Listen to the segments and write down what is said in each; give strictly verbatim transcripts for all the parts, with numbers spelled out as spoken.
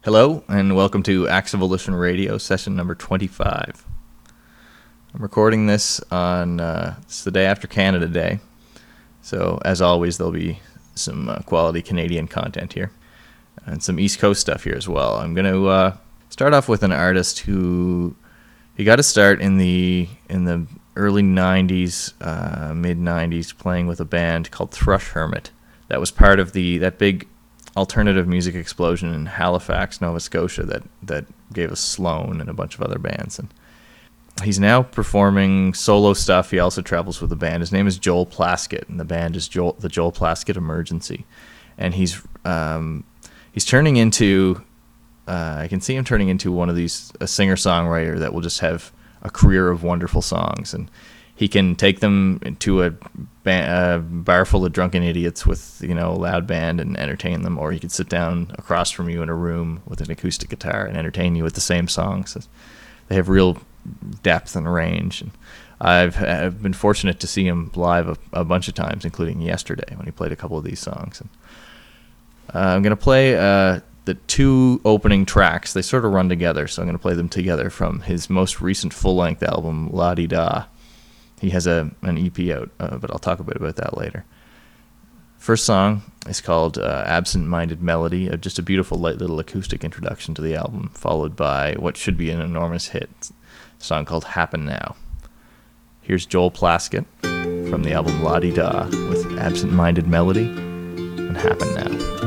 Hello, and welcome to Acts of Volition Radio, session number twenty-five. I'm recording this on, uh, it's the day after Canada Day, so as always there'll be some uh, quality Canadian content here, and some East Coast stuff here as well. I'm going to uh, start off with an artist who, he got to start in the in the early nineties, uh, mid nineties, playing with a band called Thrush Hermit. That was part of the that big alternative music explosion in Halifax, Nova Scotia that, that gave us Sloan and a bunch of other bands. And he's now performing solo stuff. He also travels with a band. His name is Joel Plaskett, and the band is Joel, the Joel Plaskett Emergency. And he's um, he's turning into, uh, I can see him turning into one of these, a singer-songwriter that will just have a career of wonderful songs. And he can take them to a, ba- a bar full of drunken idiots with, you know, a loud band and entertain them, or he could sit down across from you in a room with an acoustic guitar and entertain you with the same songs. They have real depth and range. And I've, I've been fortunate to see him live a, a bunch of times, including yesterday when he played a couple of these songs. And, uh, I'm going to play uh, the two opening tracks. They sort of run together, so I'm going to play them together from his most recent full-length album, La Di Da. He has a an E P out, uh, but I'll talk a bit about that later. First song is called uh, Absent Minded Melody, uh, just a beautiful, light little acoustic introduction to the album, followed by what should be an enormous hit, a song called Happen Now. Here's Joel Plaskett from the album La Di Da with Absent Minded Melody and Happen Now.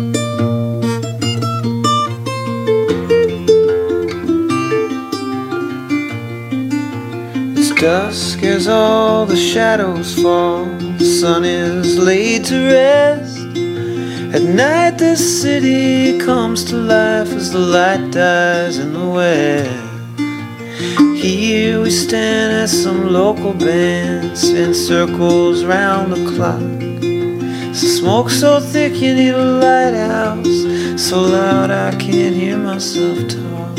Dusk as all the shadows fall, the sun is laid to rest. At night the city comes to life as the light dies in the west. Here we stand as some local band spin circles round the clock. So smoke so thick you need a lighthouse, so loud I can't hear myself talk.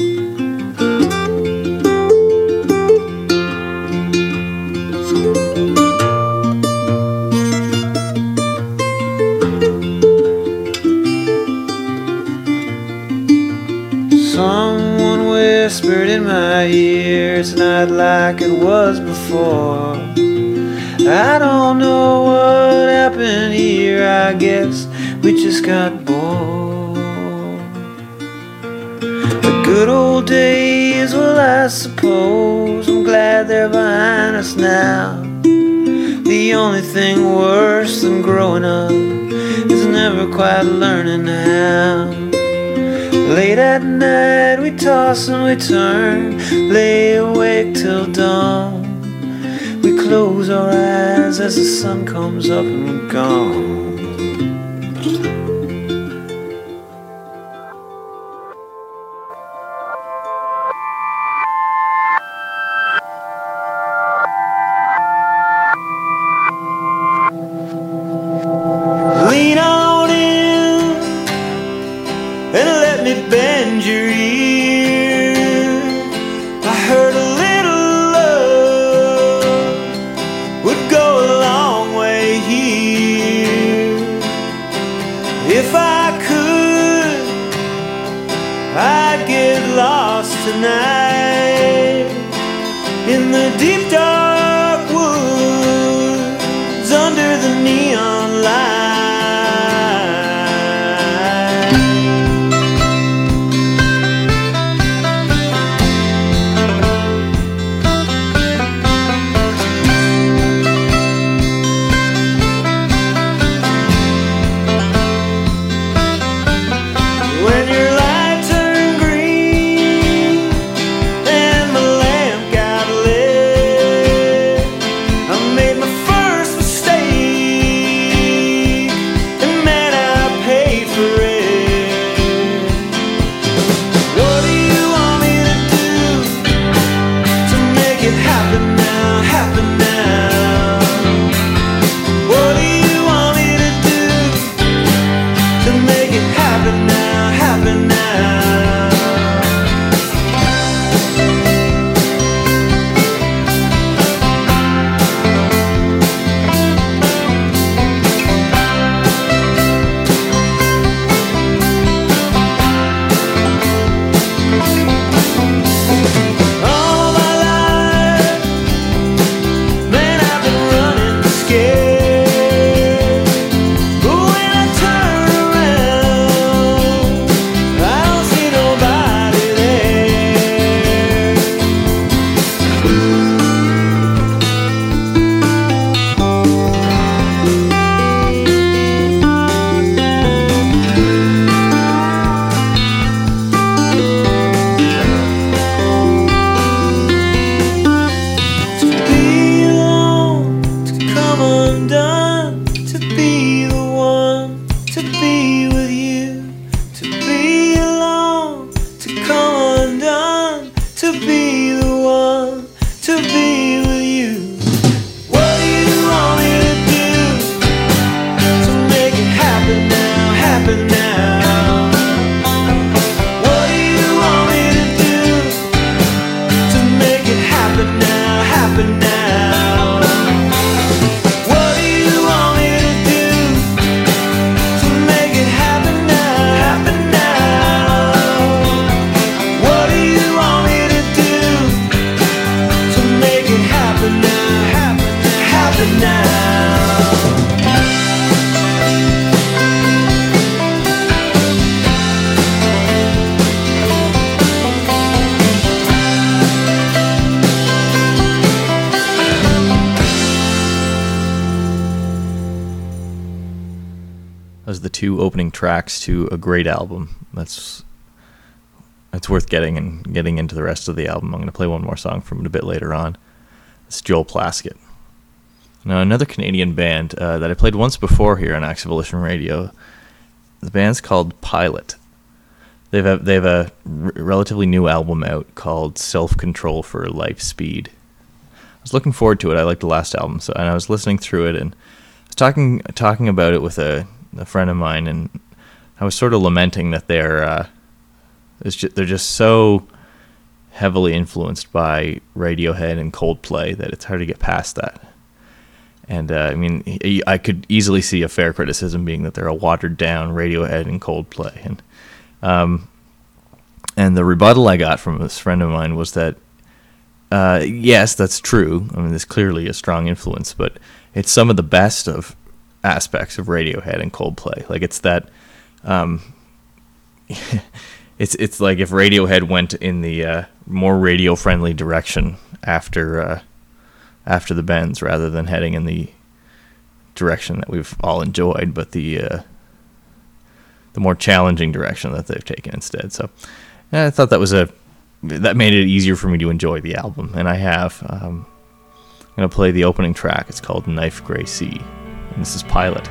Someone whispered in my ear, it's not like it was before. I don't know what happened here, I guess we just got bored. The good old days, well I suppose I'm glad they're behind us now. The only thing worse than growing up is never quite learning how. Late at night we toss and we turn, lay awake till dawn. We close our eyes as the sun comes up and we're gone. Lean on in and let me bend your ear. I heard a little love would go a long way here. If I could, I'd get lost tonight in the deep dark woods under the neon light. When your light turned green and my lamp got lit, two opening tracks to a great album. That's it's worth getting and getting into the rest of the album. I'm going to play one more song from it a bit later on. It's Joel Plaskett. Now, another Canadian band uh, that I played once before here on Acts Abolition Radio. The band's called Pilot. They've a, they have a r- relatively new album out called Self Control for Life Speed. I was looking forward to it. I liked the last album, so and I was listening through it, and I was talking talking about it with a, a friend of mine, and I was sort of lamenting that they're uh, it's just, they're just so heavily influenced by Radiohead and Coldplay that it's hard to get past that. And uh, I mean, I could easily see a fair criticism being that they're a watered down Radiohead and Coldplay, and um, and the rebuttal I got from this friend of mine was that uh, yes, that's true. I mean, there's clearly a strong influence, but it's some of the best of aspects of Radiohead and Coldplay. Like it's that, um, it's it's like if Radiohead went in the uh, more radio friendly direction after. Uh, after the bends rather than heading in the direction that we've all enjoyed, but the uh, the more challenging direction that they've taken instead. So yeah, I thought that was a that made it easier for me to enjoy the album, and I have. Um, I'm going to play the opening track. It's called Knife Gray Sea, and this is Pilot.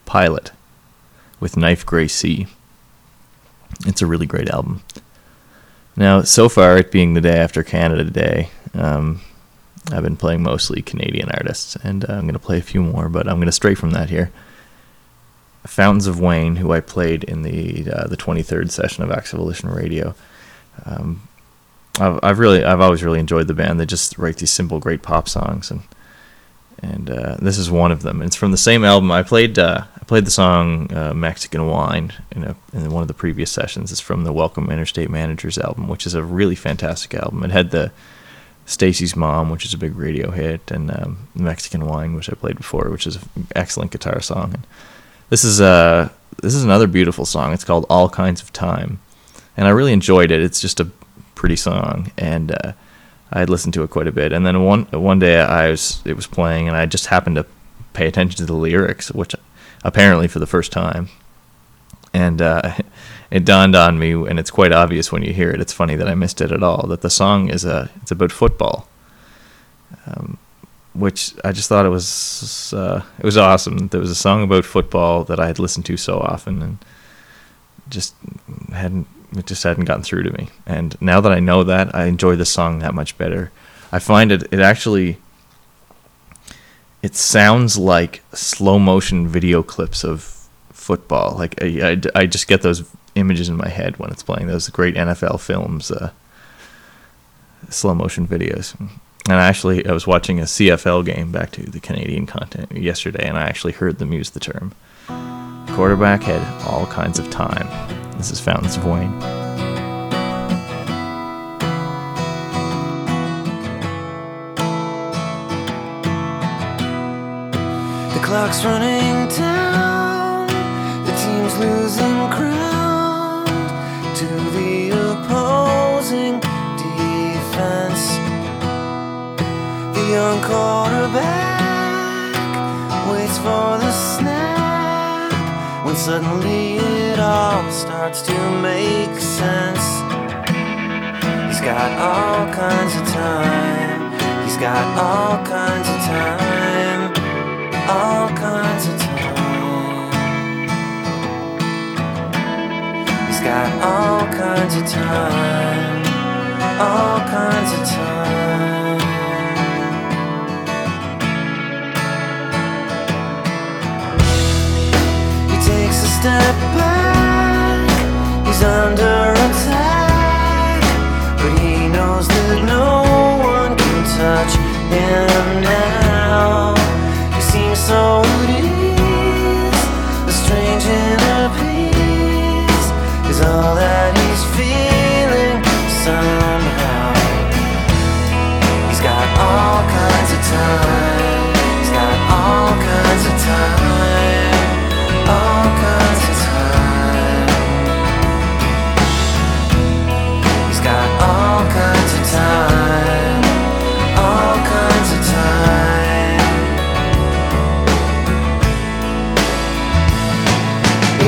Pilot with Knife Gray Sea. It's a really great album. Now, so far, it being the day after Canada Day, um, I've been playing mostly Canadian artists, and uh, I'm going to play a few more, but I'm going to stray from that here. Fountains of Wayne, who I played in the uh, the twenty-third session of Acts of Volition Radio. Um, I've, I've really, I've always really enjoyed the band. They just write these simple, great pop songs, and and uh, this is one of them. It's from the same album. I played, uh, I played the song uh, "Mexican Wine" in a, in one of the previous sessions. It's from the Welcome Interstate Managers album, which is a really fantastic album. It had the Stacy's Mom, which is a big radio hit, and um, Mexican Wine, which I played before, which is an excellent guitar song. And this is uh this is another beautiful song. It's called All Kinds of Time, and I really enjoyed it. It's just a pretty song, and uh, I had listened to it quite a bit. And then one one day I was it was playing, and I just happened to pay attention to the lyrics, which apparently for the first time, and uh, it dawned on me, and it's quite obvious when you hear it. It's funny that I missed it at all. That the song is a it's about football. Um, which I just thought it was uh, it was awesome. There was a song about football that I had listened to so often, and just hadn't it just hadn't gotten through to me. And now that I know that, I enjoy the song that much better. I find it it actually it sounds like slow motion video clips of football. Like I, I, I just get those images in my head when it's playing, those great N F L films, uh, slow motion videos. And I actually, I was watching a C F L game, back to the Canadian content, yesterday, and I actually heard them use the term. Quarterback had all kinds of time. This is Fountains of Wayne. The clock's running down, the team's losing ground to the opposing defense. The young quarterback waits for the snap, when suddenly it all starts to make sense. He's got all kinds of time, he's got all kinds of time, all kinds of time. He's got all kinds of time, all kinds of time. Takes a step back, he's under attack, but he knows that no one can touch him now. He seems so at ease, a strange inner peace is all that he's feeling somehow. He's got all kinds of time, he's got all kinds of time, all kinds of time. He's got all kinds of time, all kinds of time.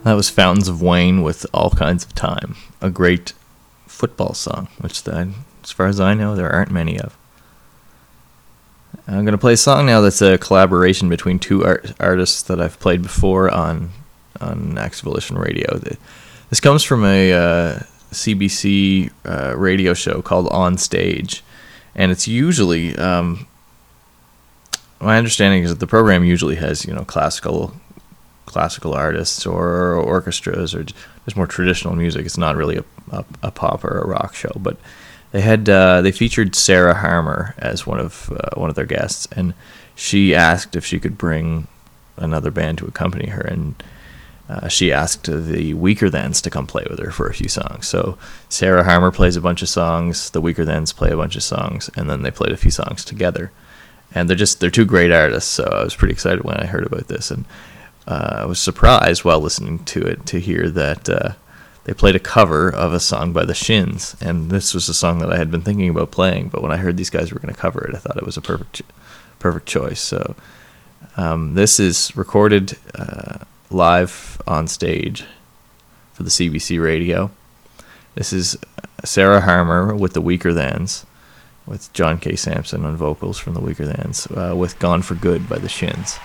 That was Fountains of Wayne with All Kinds of Time, a great football song, which, the, as far as I know, there aren't many of. I'm going to play a song now that's a collaboration between two art- artists that I've played before on on Axe Volition Radio. This comes from a uh, C B C uh, radio show called On Stage, and it's usually, um, my understanding is that the program usually has, you know, classical classical artists or orchestras or just more traditional music. It's not really a, a, a pop or a rock show, but they had uh, they featured Sarah Harmer as one of uh, one of their guests, and she asked if she could bring another band to accompany her, and uh, she asked the Weakerthans to come play with her for a few songs. So Sarah Harmer plays a bunch of songs, the Weakerthans play a bunch of songs, and then they played a few songs together. And they're just they're two great artists, so I was pretty excited when I heard about this, and uh, I was surprised while listening to it to hear that uh, they played a cover of a song by the Shins, and this was a song that I had been thinking about playing, but when I heard these guys were going to cover it, I thought it was a perfect perfect choice. So um, this is recorded uh, live on stage for the C B C radio. This is Sarah Harmer with the Weakerthans, with John K. Sampson on vocals from the Weakerthans, uh, with Gone for Good by the Shins.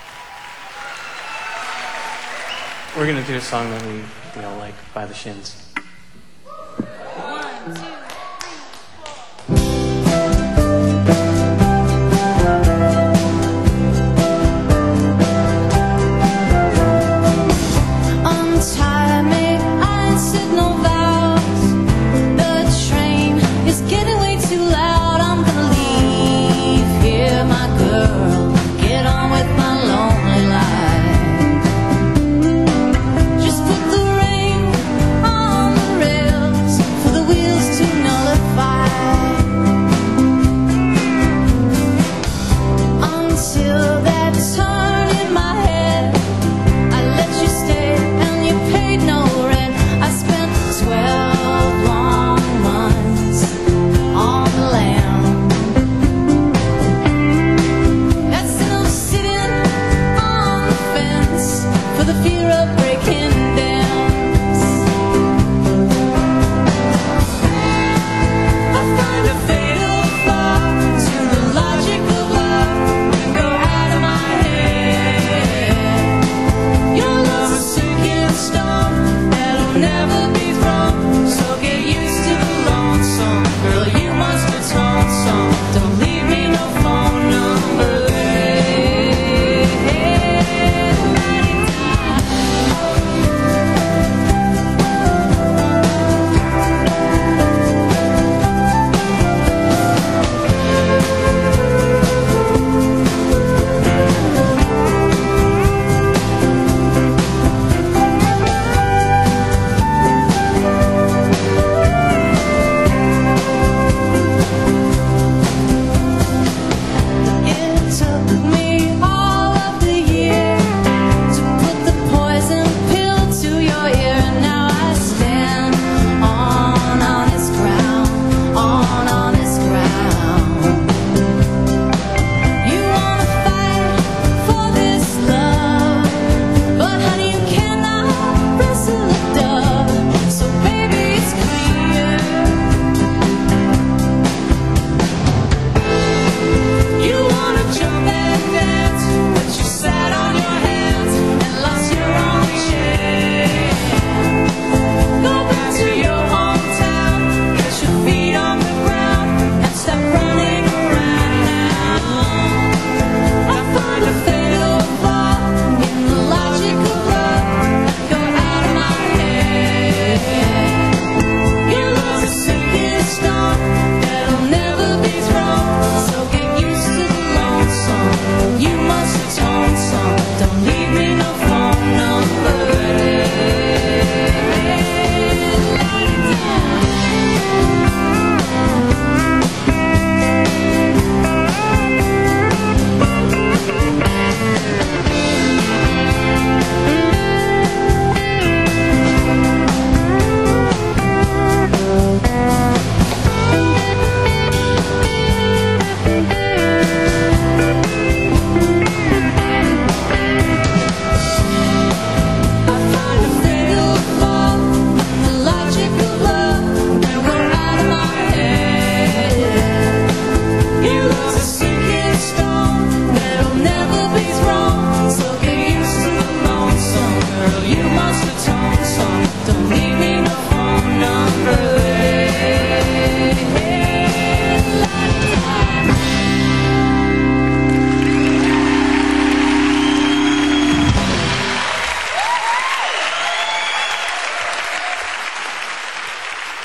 We're going to do a song that we, we all like by the Shins. Just put the ring on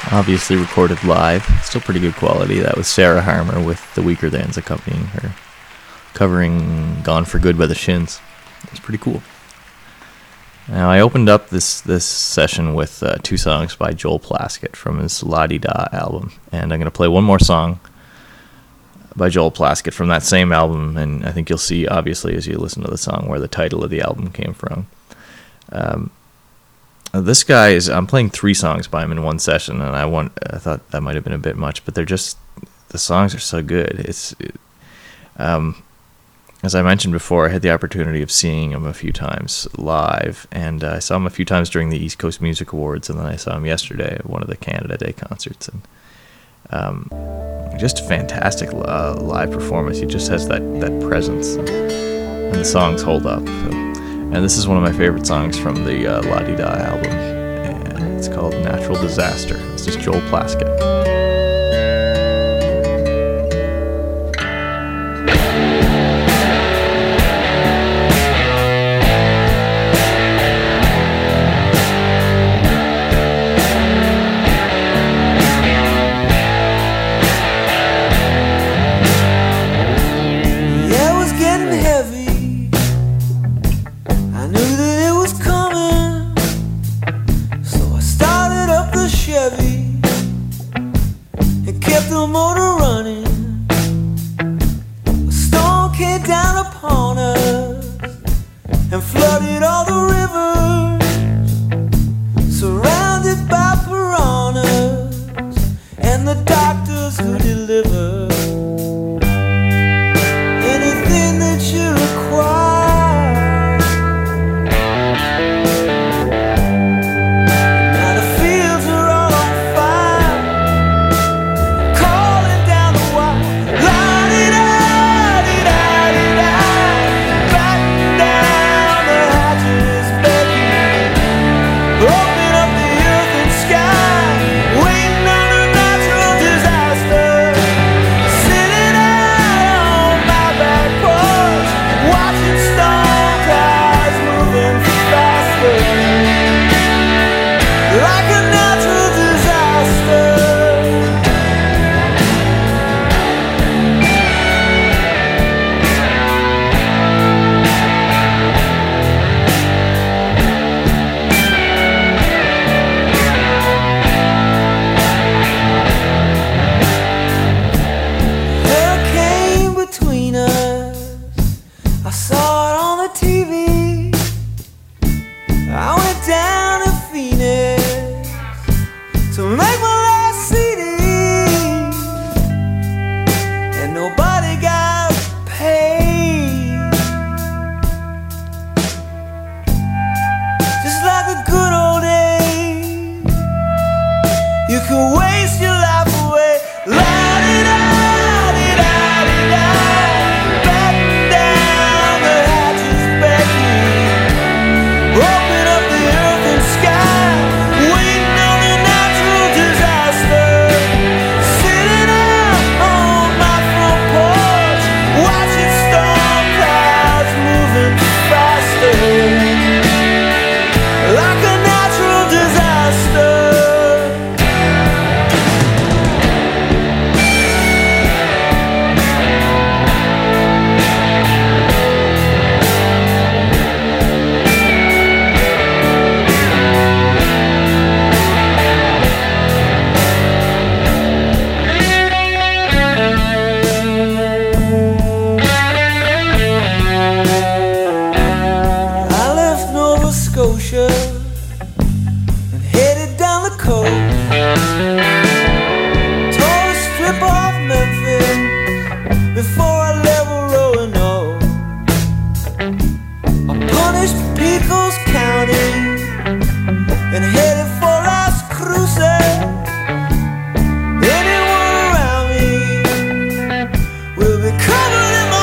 Obviously recorded live. Still pretty good quality. That was Sarah Harmer with the Weaker Thans accompanying her, covering Gone for Good by the Shins. It's pretty cool. Now, I opened up this, this session with uh, two songs by Joel Plaskett from his La Di Da album. And I'm going to play one more song by Joel Plaskett from that same album. And I think you'll see, obviously, as you listen to the song, where the title of the album came from. Um, this guy is, I'm playing three songs by him in one session, and I want, I thought that might have been a bit much, but they're just, the songs are so good. It's, it, um, as I mentioned before, I had the opportunity of seeing him a few times live, and uh, I saw him a few times during the East Coast Music Awards, and then I saw him yesterday at one of the Canada Day concerts, and um, just a fantastic uh, live performance. He just has that, that presence, and the songs hold up. So. And this is one of my favorite songs from the uh, La Di Da album, and it's called Natural Disaster. This is Joel Plaskett.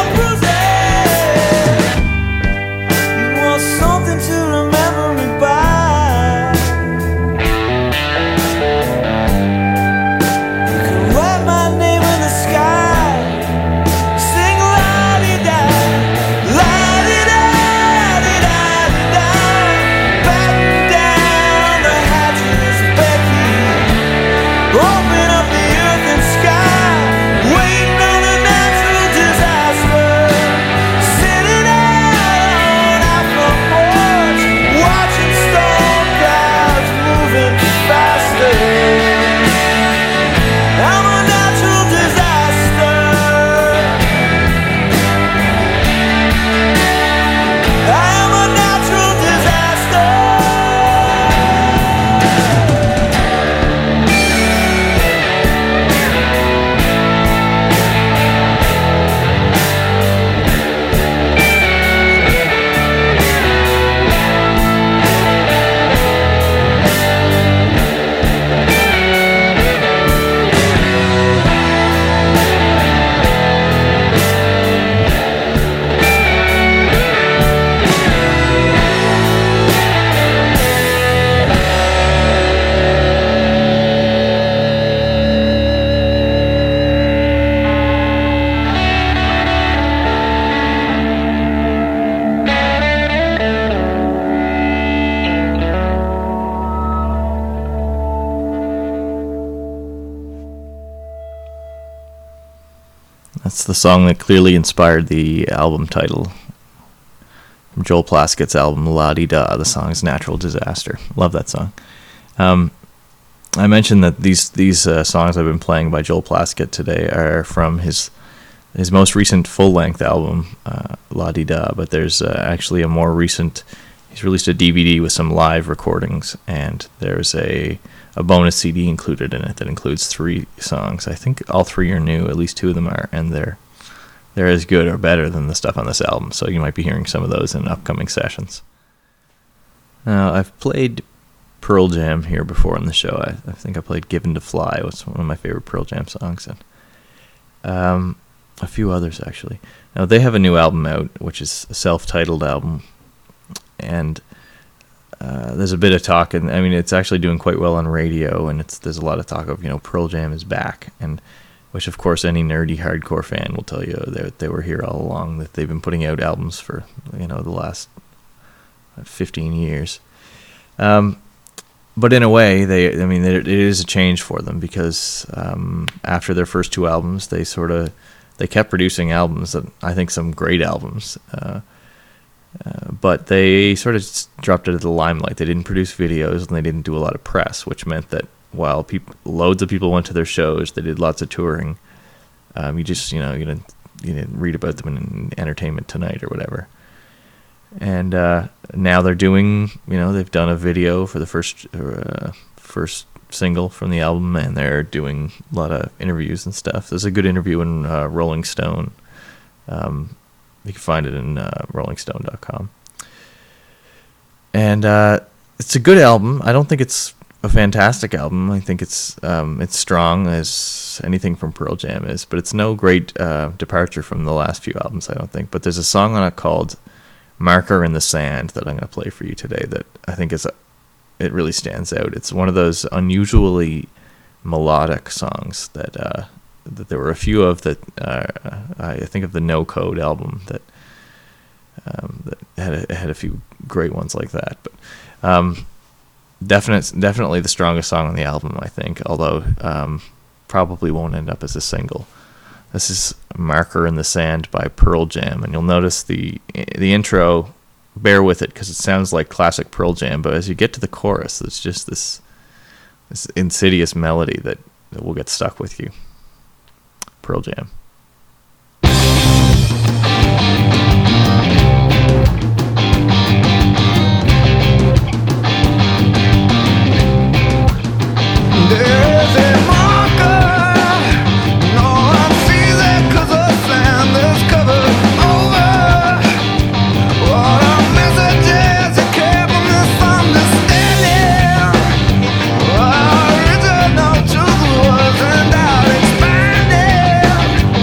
Something to remember me by. It's the song that clearly inspired the album title from Joel Plaskett's album La Di Da. The song is Natural Disaster. Love that song. Um, I mentioned that these these uh, songs I've been playing by Joel Plaskett today are from his his most recent full-length album, uh, La Di Da, but there's uh, actually a more recent, he's released a D V D with some live recordings, and there's a, a bonus C D included in it that includes three songs. I think all three are new, at least two of them are, and they're they're as good or better than the stuff on this album, so you might be hearing some of those in upcoming sessions. Now, I've played Pearl Jam here before on the show. I, I think I played Given to Fly, which is one of my favorite Pearl Jam songs, and um, a few others, actually. Now, they have a new album out, which is a self-titled album, and uh, there's a bit of talk, and I mean, it's actually doing quite well on radio, and it's there's a lot of talk of, you know, Pearl Jam is back, and which, of course, any nerdy hardcore fan will tell you they they were here all along, that they've been putting out albums for, you know, the last fifteen years. Um, but in a way, they I mean, it is a change for them, because um, after their first two albums, they sort of they kept producing albums that I think some great albums. Uh, Uh, but they sort of dropped out of the limelight. They didn't produce videos, and they didn't do a lot of press, which meant that while people, loads of people went to their shows, they did lots of touring. Um, you just, you know, you didn't, you didn't read about them in Entertainment Tonight or whatever. And uh, now they're doing, you know, they've done a video for the first uh, first single from the album, and they're doing a lot of interviews and stuff. There's a good interview in uh, Rolling Stone. Um, You can find it in uh, rolling stone dot com. And uh, it's a good album. I don't think it's a fantastic album. I think it's um, it's strong as anything from Pearl Jam is, but it's no great uh, departure from the last few albums, I don't think. But there's a song on it called Marker in the Sand that I'm going to play for you today that I think is a, it really stands out. It's one of those unusually melodic songs that... Uh, that there were a few of that uh, I think of the No Code album that um, that had a, had a few great ones like that, but um, definite, definitely the strongest song on the album, I think, although um, probably won't end up as a single. This is Marker in the Sand by Pearl Jam, and you'll notice the the intro, bear with it because it sounds like classic Pearl Jam, but as you get to the chorus, it's just this this insidious melody that, that will get stuck with you. Pearl Jam. There's a marker, no one sees it 'cause the sand is covered over. What a message is a careful misunderstanding. Our original truth wasn't out expanding.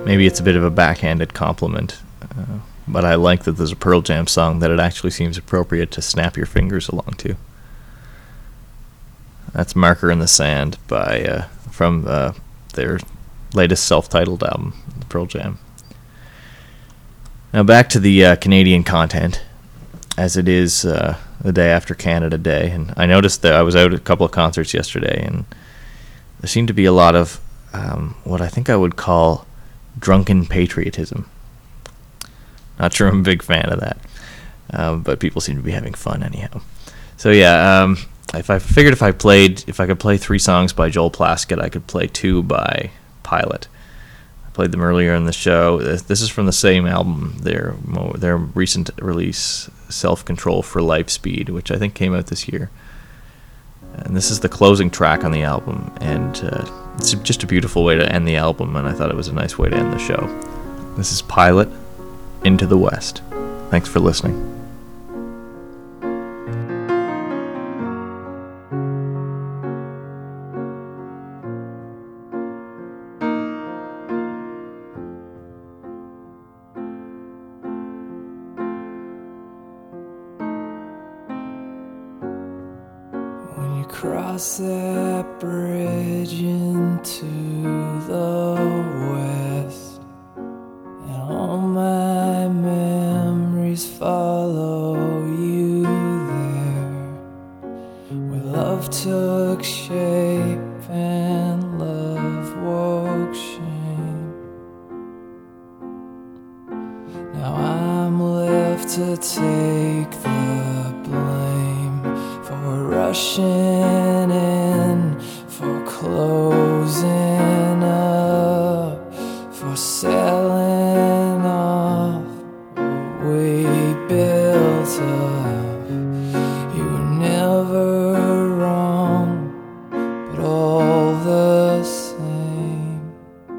maybe it's a bit of a backhanded compliment, uh, but I like that there's a Pearl Jam song that it actually seems appropriate to snap your fingers along to. That's Marker in the Sand by uh, from uh, their latest self-titled album, Pearl Jam. Now back to the uh, Canadian content, as it is uh, the day after Canada Day, and I noticed that I was out at a couple of concerts yesterday, and there seemed to be a lot of um, what I think I would call drunken patriotism. Not sure I'm a big fan of that, um, but people seem to be having fun anyhow. So yeah, um, if I figured if I played, if I could play three songs by Joel Plaskett, I could play two by Pilot. I played them earlier in the show. This is from the same album, their their recent release, Self Control for Life Speed, which I think came out this year. And this is the closing track on the album, and uh, it's just a beautiful way to end the album, and I thought it was a nice way to end the show. This is Pilot, Into the West. Thanks for listening. Cross that bridge into the west, and all my memories follow you there, where love took shape and love woke shame. Now I'm left to take the blame for rushing in, for closing up, for selling off what we built up. You were never wrong, but all the same,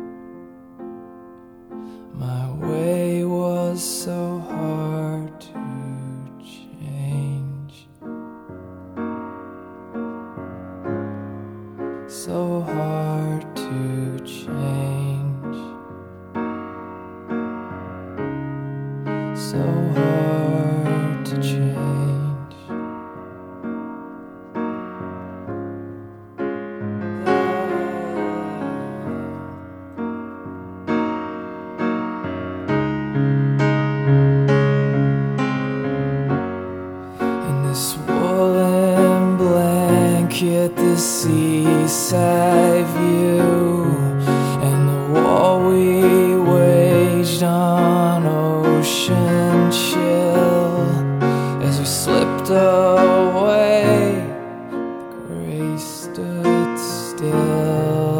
my way was so hard to change. So hard to change, so hard to change. In this woolen blanket, the seaside view, and the war we waged on ocean chill, as we slipped away, the gray stood still.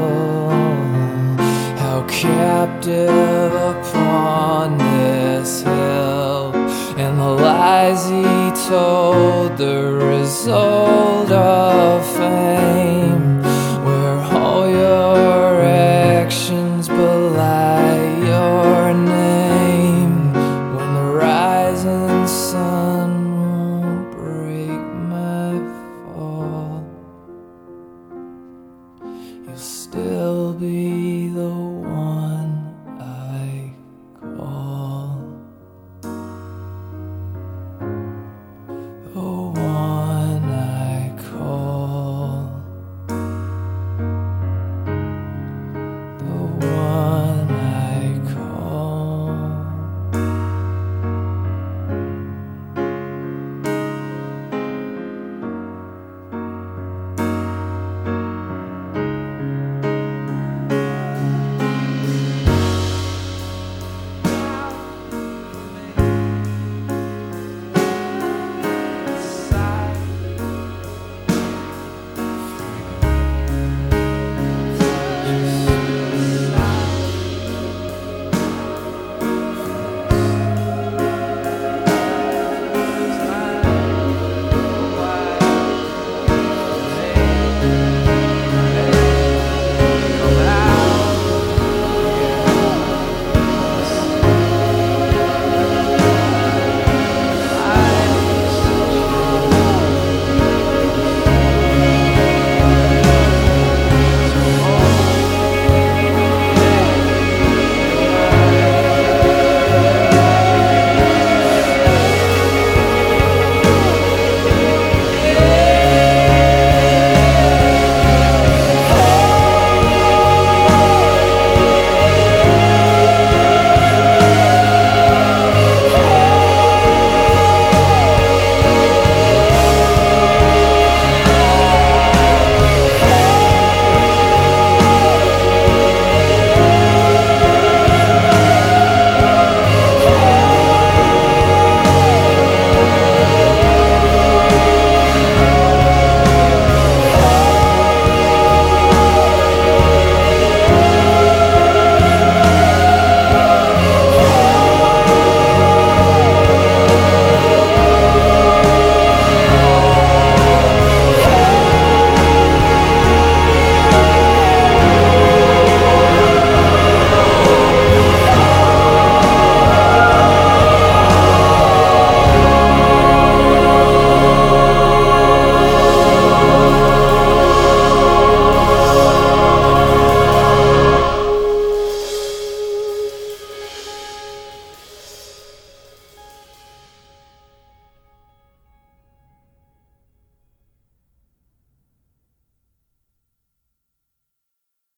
How captive upon this hill, and the lies he told, the result